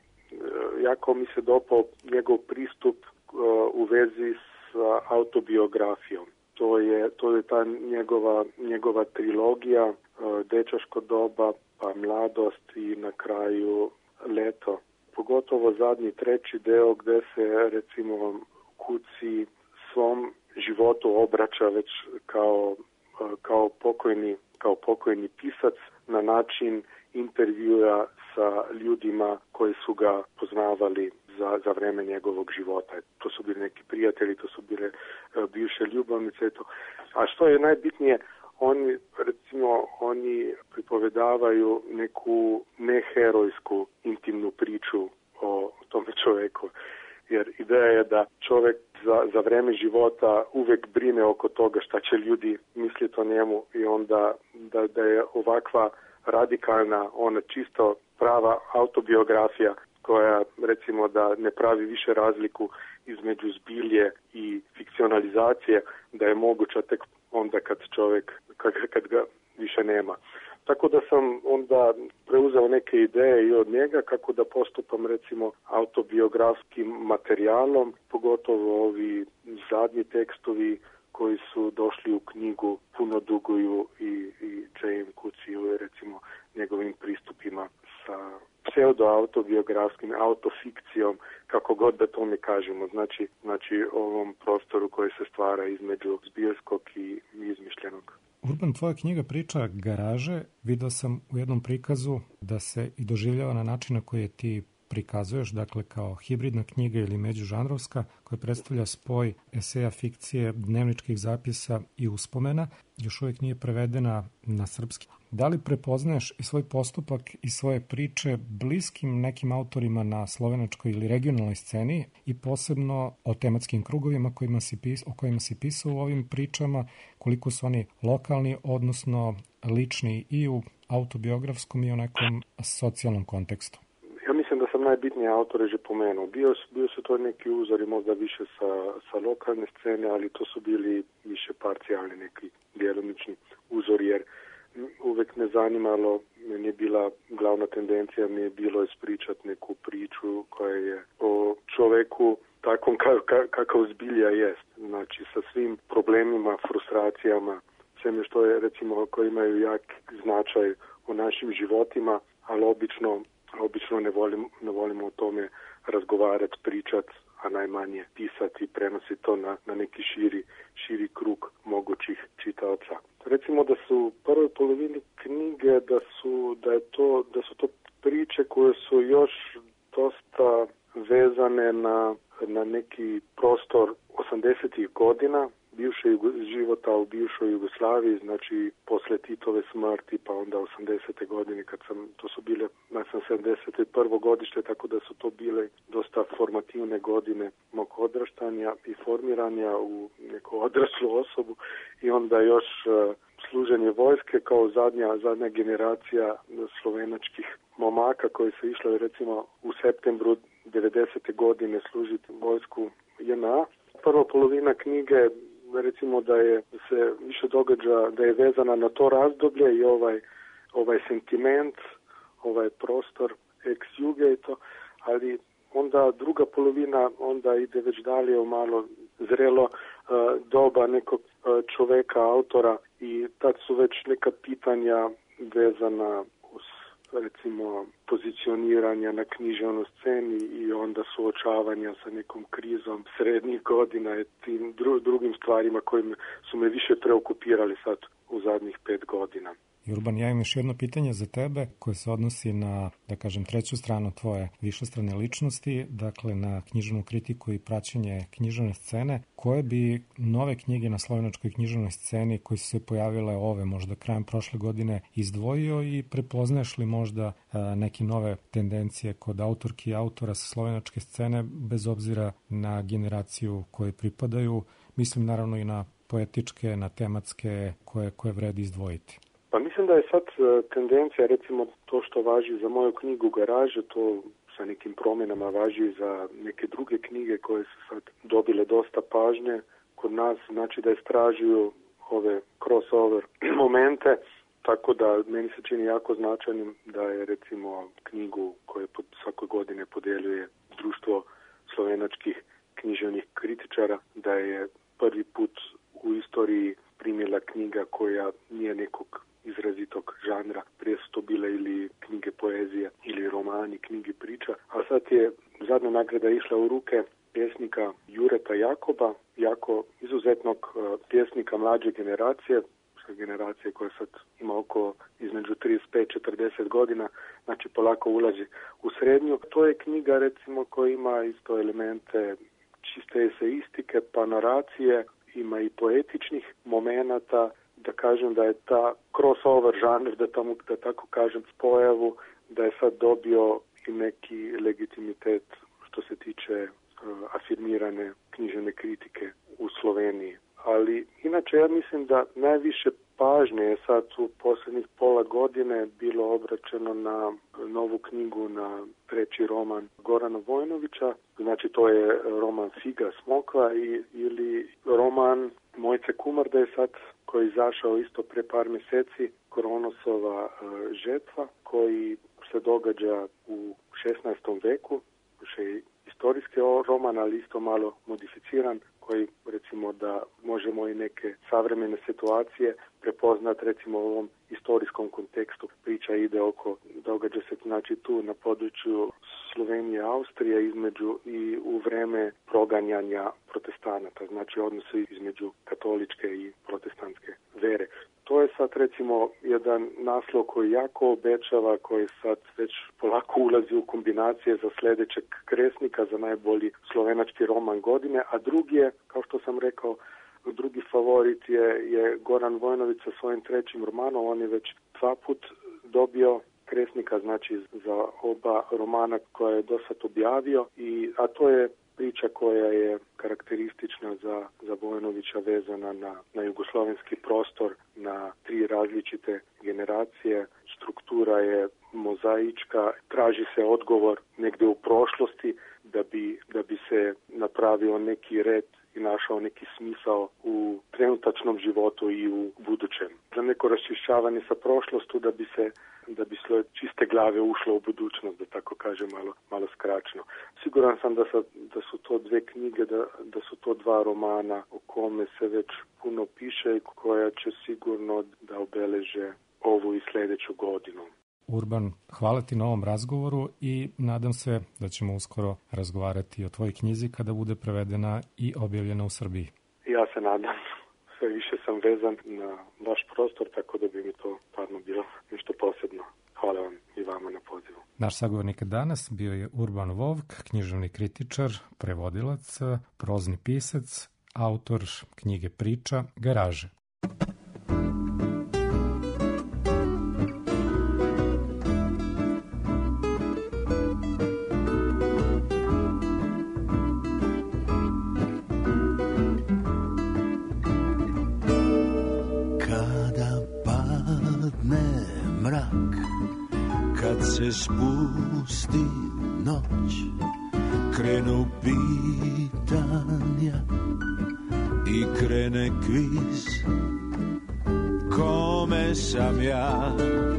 jako mi se dopao njegov pristup uh, u vezi s autobiografijom. To je, to je ta njegova, njegova trilogija, uh, Dečaško doba, pa Mladost i na kraju Leto. Pogotovo zadnji treći deo gdje se recimo Coetzee svom životu obraća već kao, kao, pokojni, kao pokojni pisac na način intervjua sa ljudima koji su ga poznavali za, za vreme njegovog života. To su bili neki prijatelji, to su bile bivše ljubavnice. To. A što je najbitnije, oni, recimo, oni pripovedavaju neku neherojsku intimnu priču o tome čovjeku. Jer ideja je da čovjek za, za vreme života uvijek brine oko toga šta će ljudi misliti o njemu i onda da, da je ovakva radikalna, ona čisto prava autobiografija koja recimo da ne pravi više razliku između zbilje i fikcionalizacije, da je moguća tek onda kad čovjek, kad, kad ga više nema. Tako da sam onda preuzeo neke ideje i od njega kako da postupam recimo autobiografskim materijalom, pogotovo ovi zadnji tekstovi koji su došli u knjigu Puno duguju i, i J M Coetzee recimo njegovim pristupima sa pseudo-autobiografskim, autofikcijom, kako god da to mi kažemo, znači, znači ovom prostoru koji se stvara između zbirskog i izmišljenog. Urban, tvoja knjiga priča garaže, vidio sam u jednom prikazu da se i doživljava na način na koji je ti prikazuješ, dakle kao hibridna knjiga ili međužanrovska, koja predstavlja spoj eseja, fikcije, dnevničkih zapisa i uspomena, još uvijek nije prevedena na srpski. Da li prepoznaješ i svoj postupak i svoje priče bliskim nekim autorima na slovenačkoj ili regionalnoj sceni i posebno o tematskim krugovima kojima si pis, o kojima si pisao u ovim pričama, koliko su oni lokalni, odnosno lični i u autobiografskom i u nekom socijalnom kontekstu? Ja mislim da sam najbitnije autore že pomenuo. Bio, bio su to neki uzori možda više sa, sa lokalne scene, ali to su bili više parcijalni neki djelomični uzori, jer uvijek me zanimalo, meni je bila glavna tendencija, mi je bilo ispričati neku priču koja je o čovjeku takvom ka, kakav zbilja jest. Znači sa svim problemima, frustracijama, sveme što je recimo koji imaju jak značaj u našim životima, ali obično Obično ne volim, ne volimo o tome razgovarati, pričati, a najmanje pisati i prenositi to na, na neki širi, širi krug mogućih čitaoca. Recimo da su u prvoj polovini knjige da su, da je to, da su to priče koje su još dosta vezane na, na neki prostor osamdesetih godina, bivše života u bivšoj Jugoslaviji, znači posle Titove smrti, pa onda osamdesete godine kad sam, to su bile, ja sam sedamdeset prvo godište, tako da su to bile dosta formativne godine mog odraštanja i formiranja u neku odraslu osobu i onda još uh, služenje vojske kao zadnja, zadnja generacija slovenačkih momaka koji su išli recimo u septembru devedesete godine služiti vojsku J N A. Prva polovina knjige recimo da je se više događa, da je vezana na to razdoblje i ovaj, ovaj sentiment, ovaj prostor ex juge i to, ali onda druga polovina onda ide već dalje u malo zrelo uh, doba nekog uh, čoveka, autora i tad su već neka pitanja vezana uz recimo pozicioniranja na književnoj sceni i onda suočavanja sa nekom krizom srednjih godina i tim dru, drugim stvarima kojim su me više preokupirali sad u zadnjih pet godina. Urban, ja imam još jedno pitanje za tebe koje se odnosi na, da kažem, treću stranu tvoje višestrane ličnosti, dakle na književnu kritiku i praćenje književne scene. Koje bi nove knjige na slovenačkoj književnoj sceni koje su se pojavile ove, možda krajem prošle godine, izdvojio i prepoznaješ li možda a, neke nove tendencije kod autorki i autora sa slovenačke scene, bez obzira na generaciju koje pripadaju? Mislim naravno i na poetičke, na tematske koje, koje vredi izdvojiti. Pa mislim da je sad tendencija, recimo to što važi za moju knjigu Garaže, to sa nekim promjenama važi za neke druge knjige koje su sad dobile dosta pažnje kod nas, znači da istražuju ove crossover momente, tako da meni se čini jako značajnim da je recimo knjigu koje pod svake godine podeljuje Društvo slovenačkih književnih kritičara, da je prvi put u istoriji primjela knjiga koja nije nekog izrazitog žanra. Prije su to bile ili knjige poezije ili romani, knjige priča. A sad je zadnja nagrada išla u ruke pjesnika Jureta Jakoba, jako izuzetnog uh, pjesnika mlađe generacije, generacije koja sad ima oko između trideset pet do četrdeset godina, znači polako ulazi u srednju. To je knjiga recimo koja ima isto elemente čiste eseistike, pa naracije, ima i poetičnih momenata, da kažem da je ta crossover žanr, da, tamo, da tako kažem pojavu, da je sad dobio i neki legitimitet što se tiče uh, afirmirane književne kritike u Sloveniji. Ali inače ja mislim da najviše pažnje je sad u posljednjih pola godine bilo obraćeno na novu knjigu, na treći roman Gorana Vojnovića, znači to je roman Figa Smokva i, ili roman Mojce Kumar da je sad koji je izašao isto pre par mjeseci, Kronosova uh, žetva, koji se događa u šesnaestom veku, še istorijski roman, ali isto malo modificiran, koji recimo da možemo i neke savremene situacije prepoznat recimo u ovom istorijskom kontekstu. Priča ide oko, događa se znači tu na području Slovenije, Austrije između i u vreme proganjanja protestanata, znači odnosi između katoličke i protestantske vere. To je sad recimo jedan naslov koji jako obećava, koji sad već polako ulazi u kombinacije za sljedećeg Kresnika, za najbolji slovenački roman godine, a drugi je, kao što sam rekao, drugi favorit je, je Goran Vojnović sa svojim trećim romanom. On je već dva put dobio Kresnika, znači za oba romana koja je do sad objavio, i, a to je priča koja je karakteristična za, za Vojnovića, vezana na, na jugoslovenski prostor, na tri različite generacije. Struktura je mozaička, traži se odgovor negdje u prošlosti da bi, da bi se napravio neki red i našao neki smisao u trenutačnom životu i u budućem. Za neko raščišćavanje sa prošlostu da bi se da bi sve čiste glave ušlo u budućnost, da tako kažem malo, malo skraćeno. Siguran sam da, sa, da su to dve knjige, da, da su to dva romana o kome se već puno piše i koja će sigurno da obeleže ovu i sljedeću godinu. Urban, hvala ti na ovom razgovoru i nadam se da ćemo uskoro razgovarati o tvojoj knjizi kada bude prevedena i objavljena u Srbiji. Ja se nadam. Sve više sam vezan na vaš prostor, tako da bi mi to stvarno bilo nešto posebno. Hvala vam i vama na pozivu. Naš sagovornik danas bio je Urban Vovk, književni kritičar, prevodilac, prozni pisac, autor knjige priča Garaže. Kada se spusti noć, krenu pitanja i krene kviz. Kome sam ja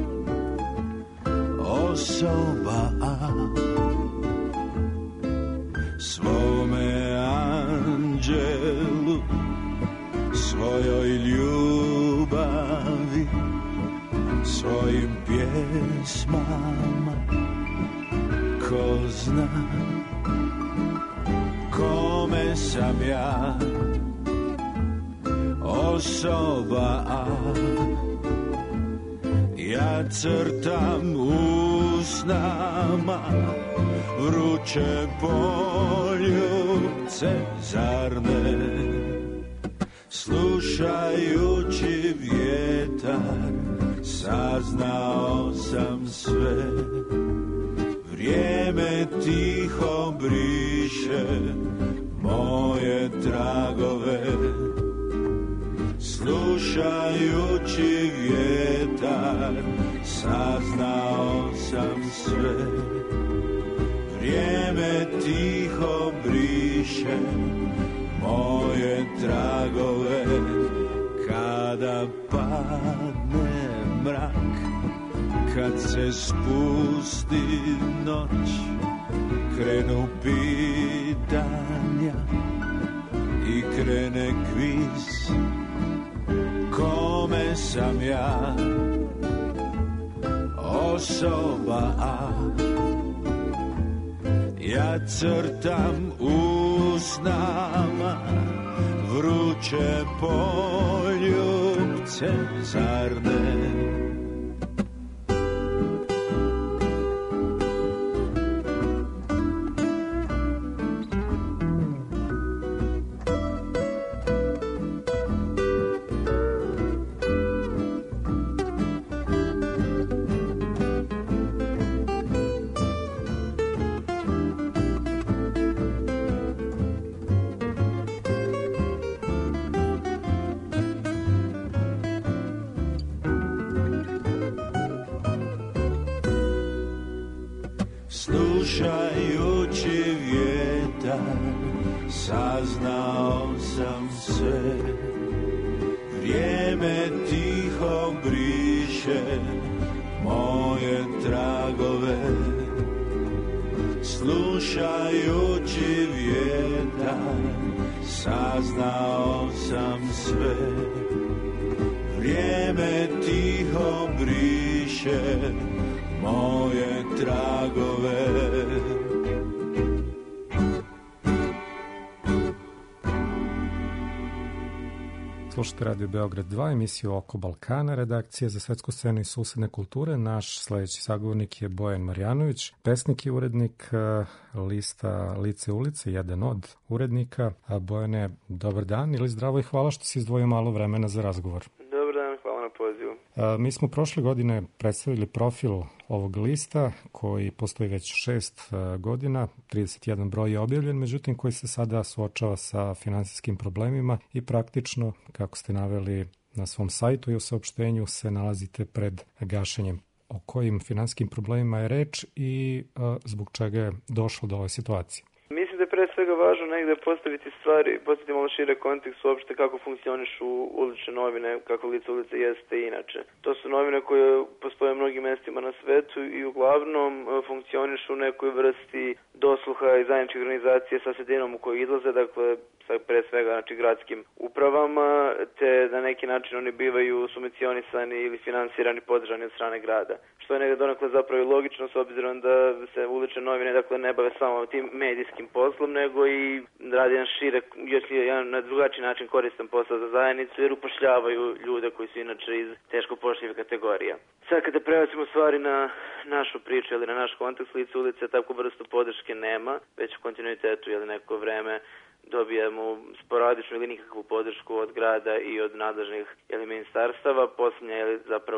osoba A, svome anđelu, svojoj ljubavi, svojim pjesmama. Ko zna kome sam ja osoba A. Ja crtam usnama vruće poljubce, zar ne? Slušajući vjetar saznao sam sve. Vrijeme tiho briše moje tragove. Slušajući vjetar saznao sam sve. Vrijeme tiho briše moje tragove. Kada padne mrak, kad se spusti noć, krenu pitanja i krene kviz. Kome sam ja osoba A. Ja crtam usnama vruće poljubce, zar ne? Slušajući vjetar saznao sam sve. Vrijeme tiho briše moje tragove. Slušajući vjetar saznao sam sve. Vrijeme tiho briše moje tragove. Slušajte Radio Beograd dva, emisiju Oko Balkana, redakcija za svetsku scenu i susedne kulture. Naš sledeći sagovornik je Bojan Marjanović, pesnik i urednik lista Lice ulice, jedan od urednika. Bojane, dobar dan ili zdravo i hvala što si izdvojio malo vremena za razgovor. Dobar dan, hvala na pozivu. Mi smo prošle godine predstavili profil ovog lista koji postoji već šest godina, trideset jedan broj je objavljen, međutim koji se sada suočava sa finansijskim problemima i praktično, kako ste naveli na svom sajtu i u saopštenju, se nalazite pred gašenjem. O kojim finansijskim problemima je reč i a, zbog čega je došlo do ove situacije? Mislim da je pre svega važno negde postaviti stvari, postaviti malo šire kontekst uopšte kako funkcionišu ulične novine, kako Lice ulice jeste i inače. To su novine koje postoje mnogim mestima na svetu i uglavnom funkcionišu u nekoj vrsti dosluha i zajedničke organizacije sa sredinom u kojoj izlaze, dakle pre svega znači, gradskim upravama, te na neki način oni bivaju subvencionisani ili finansirani, podržani od strane grada. Što je negde donekle zapravo i logično s obzirom da se ulične novine dakle, ne bave samo tim medijskim poslom, nego i radi jedan šire, još jedan na drugačiji način koristan posao za zajednicu, jer upošljavaju ljude koji su inače iz teško pošljivih kategorija. Sad kada prebacimo stvari na našu priču ili na naš kontekst, Lice ulice takvu vrstu podrške nema, već u kontinuitetu ili neko vreme dobijemo sporadičnu ili nikakvu podršku od grada i od nadležnih ili ministarstava. Posljednja ili zapravo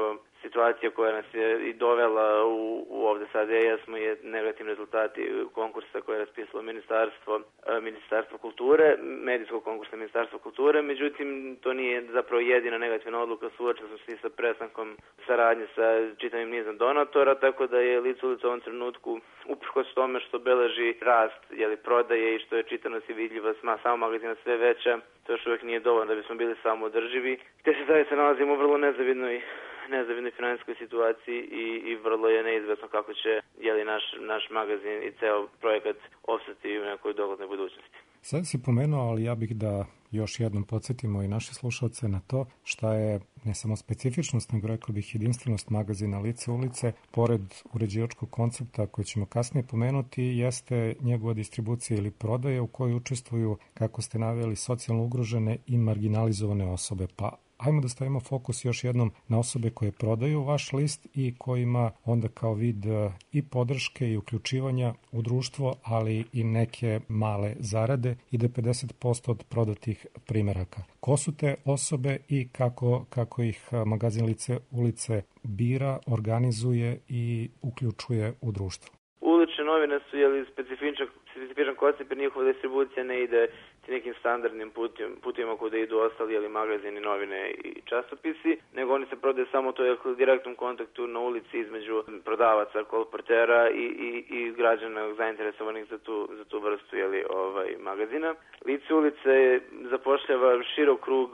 situacija koja nas je i dovela u, u ovde sad gde jesmo je negativni rezultati konkursa koje je raspisalo ministarstvo, ministarstvo kulture, medijskog konkursa ministarstva kulture, međutim to nije zapravo jedina negativna odluka, suočen sam se i sa prestankom saradnje sa čitavim nizom donatora, tako da je Lice ulice u ovom trenutku uprkos tome što beleži rast jeli, prodaje i što je čitanost i vidljivost samo magazina sve veća, to još uvijek nije dovoljno da bismo bili samoodrživi, te se zaista nalazimo u vrlo nezavidnoj nezavidnoj finansijskoj situaciji i, i vrlo je neizvesno kako će jeli, naš, naš magazin i ceo projekat opstati u nekoj doglednoj budućnosti. Sad si pomenuo, ali ja bih da još jednom podsjetimo i naše slušalce na to šta je ne samo specifičnost, nego rekao bih jedinstvenost magazina Lice ulice, pored uređivačkog koncepta koji ćemo kasnije pomenuti, jeste njegova distribucija ili prodaja u kojoj učestvuju, kako ste naveli, socijalno ugrožene i marginalizovane osobe. Pa ajmo da stavimo fokus još jednom na osobe koje prodaju vaš list i kojima onda kao vid i podrške i uključivanja u društvo, ali i neke male zarade ide pedeset posto od prodatih primeraka. Ko su te osobe i kako, kako ih magazin Lice ulice bira, organizuje i uključuje u društvo? Ulične novine su jeli, specifičan, specifičan koncept jer njihova distribucija ne ide nekim standardnim putima, putima kuda idu ostali jeli, magazini, novine i časopisi, nego oni se prodaju samo to je u direktnom kontaktu na ulici između prodavaca, kolportera i, i, i građana zainteresovanih za tu, za tu vrstu jeli, ovaj, magazina. Lice ulice zapošljava širok krug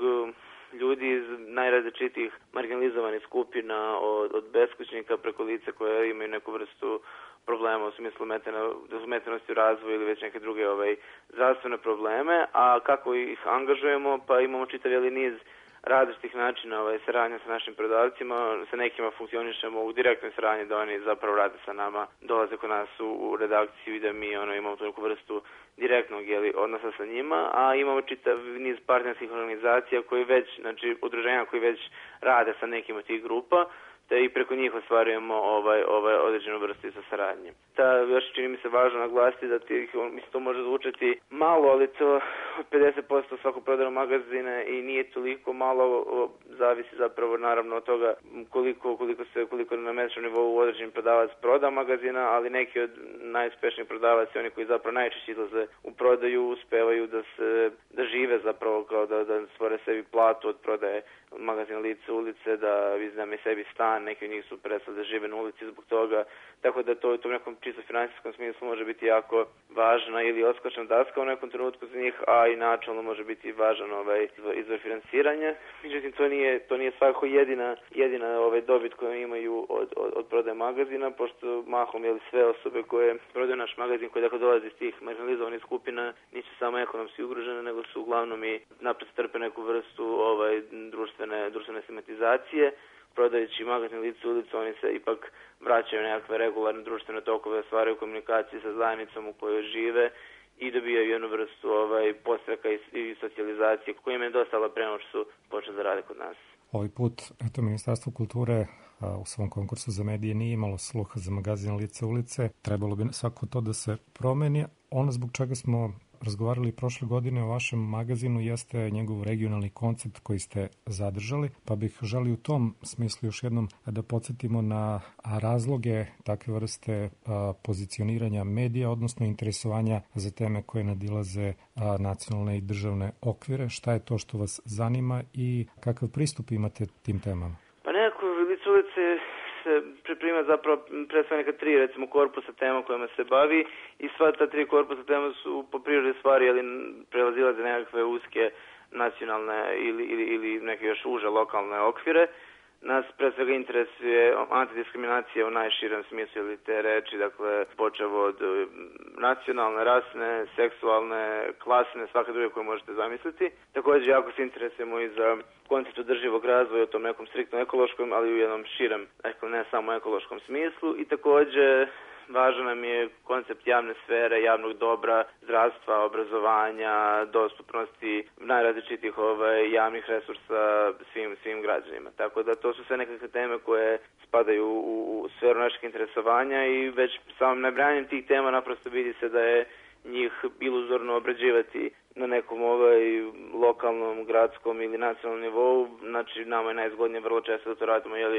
ljudi iz najrazličitijih marginalizovanih skupina, od, od beskućnika preko lica koje imaju neku vrstu problema u smislu smetenosti u razvoju ili već neke druge ovaj, zdravstvene probleme, a kako ih angažujemo, pa imamo čitav jeli niz različitih načina ovaj, saradnja sa našim prodavcima, sa nekima funkcionišemo u direktnoj saradnji da oni zapravo rade sa nama, dolaze kod nas u, u redakciju i da mi ono, imamo tu neku vrstu direktnog jeli, odnosa sa njima, a imamo čitav niz partnerskih organizacija koji već, znači udruženja koji već rade sa nekim od tih grupa, te i preko njih ostvarujemo ovaj, ovaj određenu vrstu sa saradnje. Ta još čini mi se važno naglasiti da tih, mislim, to može zvučati malo, ali to od pedeset posto svakog prodanog magazina i nije toliko malo, zavisi zapravo naravno od toga koliko, koliko se koliko na mesečnom nivou određen prodavac proda magazina, ali neki od najuspešnijih prodavaca, oni koji zapravo najčešće izlaze u prodaju, uspevaju da se da žive zapravo kao da, da stvore sebi platu od prodaje magazina Lice ulice, da iznajme sebi stan, neki od njih su prestali da žive na ulici zbog toga, tako da to, to u nekom čisto finansijskom smislu može biti jako važna ili odskočna daska u nekom trenutku za njih, a i načalno može biti važan ovaj izvor finansiranja. Međutim, to nije, to nije svakako jedina, jedina ovaj dobit koju imaju od, od, od prodaje magazina, pošto mahom jeli, sve osobe koje prodaju naš magazin, koje dakle dolaze iz tih marginalizovanih skupina, nisu samo ekonomski ugrožene, nego su uglavnom i napred trpe neku vrstu ovaj, društvene, društvene stigmatizacije. Prodajući magazin Lice ulice, oni se ipak vraćaju nekakve regularne društvene tokove, stvaraju komunikaciju sa zajednicom u kojoj žive i dobijaju jednu vrstu ovaj, postreka i, i socijalizacije koja im je dostala prema što su počeli da rade kod nas. Ovaj put, eto, Ministarstvo kulture a, u svom konkursu za medije nije imalo sluha za magazin Lice ulice. Trebalo bi svako to da se promeni. Ono zbog čega smo razgovarali prošle godine o vašem magazinu jeste njegov regionalni koncept koji ste zadržali, pa bih želio u tom smislu još jednom da podsjetimo na razloge takve vrste a, pozicioniranja medija, odnosno interesovanja za teme koje nadilaze a, nacionalne i državne okvire. Šta je to što vas zanima i kakav pristup imate tim temama? Pa nekako Lice ulice se priprema zapravo pre sve neka tri recimo korpusa tema kojima se bavi i sva ta tri korpusa tema su po prirodi stvari ali prelazilaze nekakve uske nacionalne ili, ili, ili neke još uže lokalne okvire. Nas pre svega interesuje antidiskriminacija u najširem smislu ili te reči, dakle počev od nacionalne, rasne, seksualne, klasne, svake druge koje možete zamisliti. Također jako se interesujemo i za koncept održivog razvoja u tom nekom striktno ekološkom, ali u jednom širem, dakle ne samo ekološkom smislu i također važan nam je koncept javne sfere, javnog dobra, zdravstva, obrazovanja, dostupnosti najrazličitih ovaj, javnih resursa svim, svim građanima. Tako da to su sve nekakve teme koje spadaju u, u sferu našeg interesovanja i već samim nabrajanjem tih tema naprosto vidi se da je njih iluzorno obrađivati na nekom ovaj, lokalnom, gradskom ili nacionalnom nivou. Znači nama je najzgodnije vrlo često da to radimo jeli,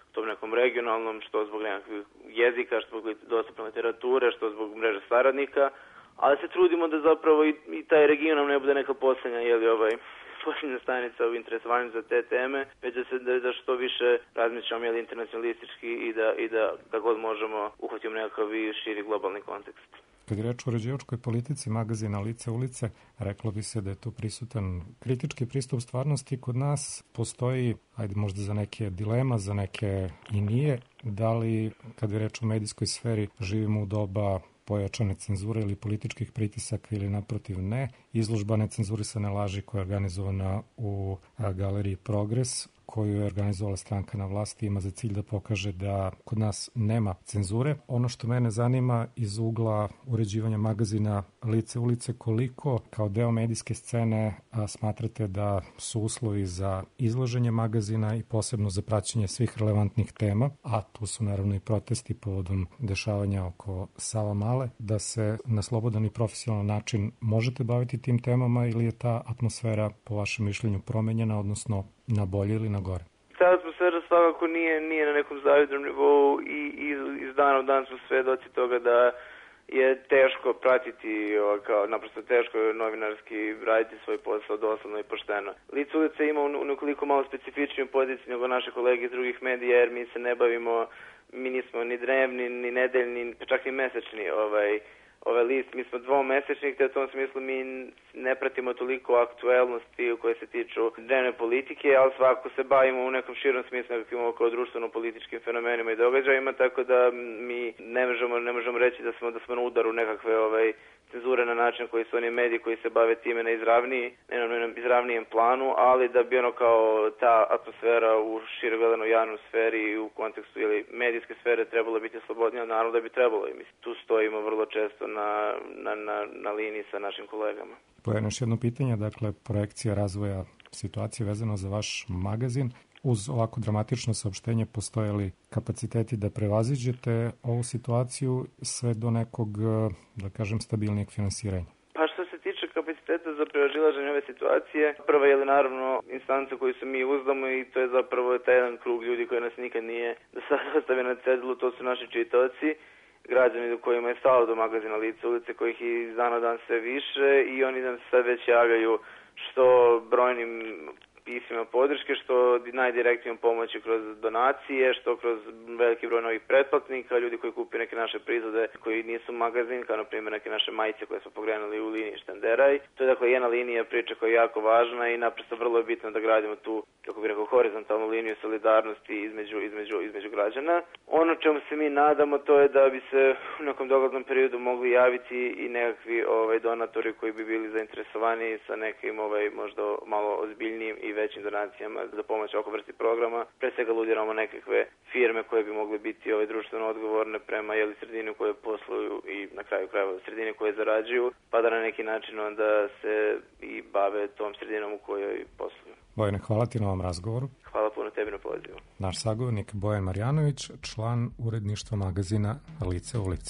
tom nekom regionalnom, što zbog nekakvih jezika, što zbog dostupne literature, što zbog mreže saradnika, ali se trudimo da zapravo i, i taj region ne bude neka posljednja, jeli ovaj, posljednja stanica u interesovanju za te teme, već da se da, da što više razmišljamo jeli, internacionalistički i da, i da da god možemo uhvatimo nekakav širi globalni kontekst. Kad je reč o uređivačkoj politici magazina Lice ulice, reklo bi se da je to prisutan kritički pristup stvarnosti. Kod nas postoji, ajde možda za neke dilema, za neke i nije, da li kad je reč o medijskoj sferi živimo u doba pojačane cenzure ili političkih pritisaka ili naprotiv ne. Izložba necenzurisane laži koja je organizovana u galeriji Progres, koju je organizovala stranka na vlasti, ima za cilj da pokaže da kod nas nema cenzure. Ono što mene zanima iz ugla uređivanja magazina Lice ulice, koliko kao deo medijske scene a, smatrate da su uslovi za izlaženje magazina i posebno za praćenje svih relevantnih tema, a tu su naravno i protesti povodom dešavanja oko Savamale, da se na slobodan i profesionalan način možete baviti tim temama ili je ta atmosfera po vašem mišljenju promenjena, odnosno na bolje ili na gore? Ta atmosfera svakako nije, nije na nekom zavidnom nivou i iz, iz dana u dan smo svedoci toga da je teško pratiti, kao, naprosto teško novinarski raditi svoj posao doslovno i pošteno. Lice ulice ima u nekoliko malo specifičniju poziciju nego naše kolege iz drugih medija, jer mi se ne bavimo, mi nismo ni dnevni, ni nedeljni, čak i mesečni ovaj, ovaj list, mi smo dvomesečnik, te u tom smislu mi ne pratimo toliko aktuelnosti koje se tiču dnevne politike, ali svakako se bavimo u nekom širom smislu nekakvim oko društveno-političkim fenomenima i događajima, tako da mi ne možemo, ne možemo reći da smo, da smo na udaru nekakve ovaj, cenzure na način koji su oni mediji koji se bave time na izravniji, ne na izravnijem planu, ali da bi ono kao ta atmosfera u šire gledano javnoj sferi i u kontekstu ili medijske sfere trebalo biti slobodnija, naravno da bi trebalo i mi tu stojimo vrlo često na, na, na, na liniji sa našim kolegama. Pojeno još jedno pitanje, dakle projekcija razvoja situacije vezano za vaš magazin. Uz ovako dramatično saopštenje postoje li kapaciteti da prevaziđete ovu situaciju sve do nekog, da kažem, stabilnijeg finansiranja? Pa što se tiče kapaciteta za prevazilaženje ove situacije, prva je li naravno instanca koju se mi uzdamo i to je zapravo taj jedan krug ljudi koji nas nikad nije do sada ostavio na cedilu, to su naši čitaoci, građani do kojima je stalo do magazina Lice ulice, kojih iz dana dan sve više i oni nam se sad već javljaju što brojnim pismima podrške, što najdirektnijom pomoći kroz donacije, što kroz veliki broj novih pretplatnika, ljudi koji kupuju neke naše proizvode koji nisu magazin, kao na primjer neke naše majice koje smo pokrenuli u liniji Štenderaj. To je dakle jedna linija priče koja je jako važna i naprosto vrlo je bitno da gradimo tu, kako bih rekao, horizontalnu liniju solidarnosti između, između, između građana. Ono čemu se mi nadamo to je da bi se u nekom doglednom periodu mogli javiti i nekakvi ovaj, donatori koji bi bili zainteresovani sa nekim ovaj, možda malo ozbiljnijim i većim donacijama za pomoć oko vrsti programa. Pre svega ludiramo nekakve firme koje bi mogle biti ovaj, društveno odgovorne prema jeli, sredini u kojoj posluju i na kraju krajeva sredini koje zarađuju, pa da na neki način onda se i bave tom sredinom u kojoj posluju. Bojane, hvala ti na ovom razgovoru. Hvala puno tebi na pozivu. Naš sagovornik Bojan Marjanović, član uredništva magazina Lice ulice.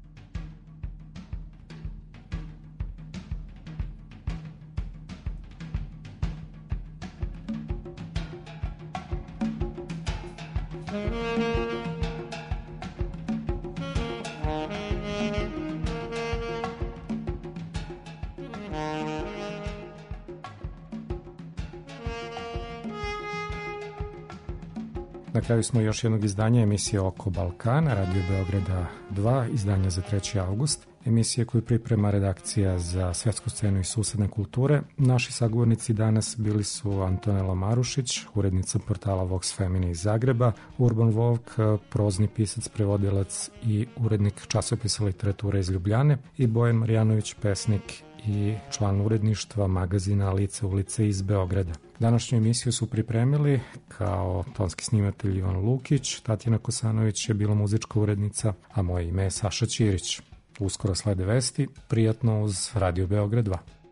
Na kraju smo još jednog izdanja emisije Oko Balkana, Radio Beograda dva, izdanja za treći avgust. Emisije koju priprema redakcija za svetsku scenu i susedne kulture. Naši sagovornici danas bili su Antonela Marušić, urednica portala Vox Femini iz Zagreba, Urban Vovk, prozni pisac, prevodilac i urednik časopisa literature iz Ljubljane i Bojan Marjanović, pesnik i član uredništva magazina Lice ulice iz Beograda. Današnju emisiju su pripremili kao tonski snimatelj Ivan Lukić, Tatjana Kosanović je bila muzička urednica, a moje ime je Saša Ćirić. Uskoro slede vesti, prijatno uz Radio Beograd dva.